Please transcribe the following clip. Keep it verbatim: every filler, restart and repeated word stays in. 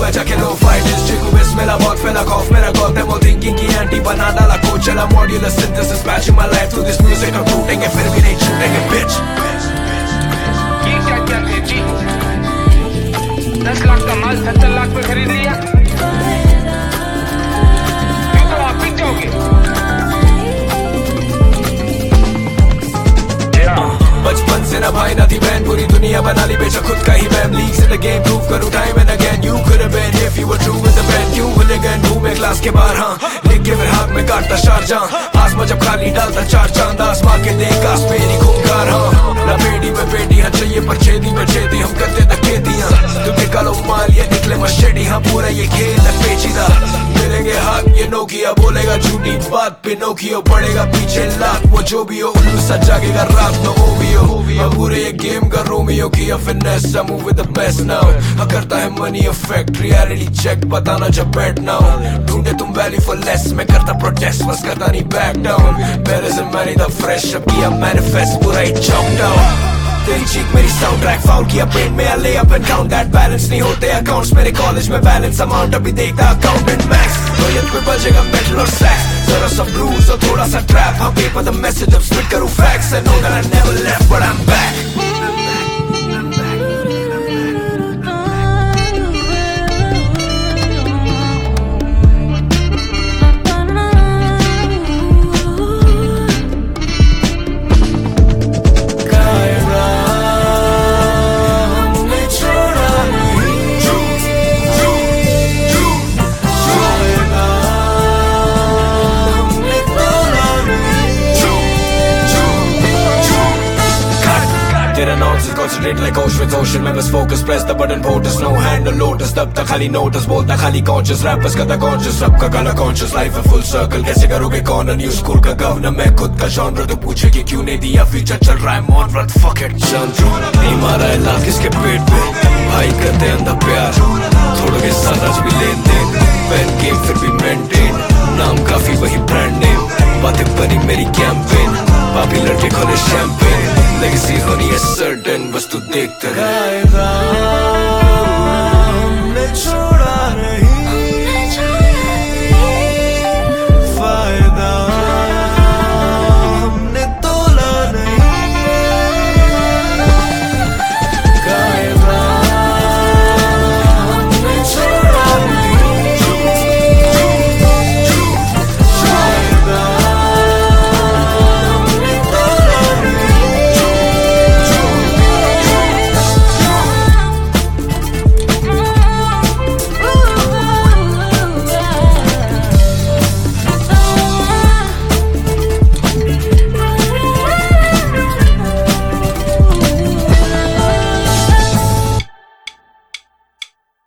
जाके लो फाइटर्स चिकू बिस मेरा बहुत फैला खौफ मेरा गॉड डेमो थिंकिंग की एंटी बना डाला कोच चला modular synthesis patching my life through this music हम टूटेंगे फिर भी नहीं छूटेंगे बिच। ये क्या क्या है जी, दस लाख का माल सत्तर लाख पे खरीद लिया, क्यों तो आप बिक जाओगे। बचपन से ना भाई ना थी बहन पूरी दुनिया बना ली बेचा खुद का ही मैम leagues in the game prove करूं time and again you could have been if you were true with the ban क्यों भूले गए मुंह में क्लास के बाहर हाँ लिख के फिर हाथ में काटता शारजां आसमां जब खाली डालता चार चांद आसमां के देख आस मेरी खूंखार हाँ ना बेटी में बेटी हाँ चाहिए पर छेदी में छेदी हम करते धकेतियां तुमने कालो माल ये निकले मशेडी हाँ पूरा ये खेल है पेचीदा मिलेंगे हाथ ये नोकिया बोलेगा झूठी बात पे नोकियो पड़ेगा पीछे लात वो जो भी हो उल्लू सा जागेगा रात में वो भी हो पूरे ये गेम का रोमियो किया finesse I move with the best now हाँ करता है मनी इफेक्ट रियलिटी चेक बताना जब बैठ ना हो ढूंढे तुम वैल्यू फॉर लेस मैं करता प्रोटेस्ट बस करता नहीं back down better than money the fresh अब किया मैनिफेस्ट पूरा ही चॉक डाउन तेरी चीक मेरी साउंड ट्रैक फाउल किया पेन में I lay up and count that balance नहीं होते अकाउंट्स मेरे कॉलेज में बैलेंस अमाउंट अभी देखता अकाउंटेंट मैक्स रोयत पे बजेगा मेटल और सैक्स जरा सा ब्लूज और थोड़ा सा ट्रैप हाँ पेपर द मैसेज अब स्प्लिट करूँ facts I know that I never left but I'm back Their announcers concentrate like Auschwitz ocean में बस focus press the button POTUS no hand no lotus तब तक खाली notice बोलता खाली conscious rappers का था conscious सबका काला conscious life है full circle कैसे करोगे कौन न्यू स्कूल का गवर्नर मैं खुद का genre तो पूछे कि क्यों नहीं दिया फीचर चल रहा है मॉन रन fuck it चंद्रू नहीं मारा है लाख किसके पेट पे भाई करते अंधा प्यार थोड़ा के साथ आज भी लेन देन पेन गेम फिर भी मेंटेन नाम काफी वही ब्रांड नेम बातें बनी मेरी कैंपेन पापी लड़के खोले शैंपेन लेगेसी होनी है सर्टेन बस तू देखता रह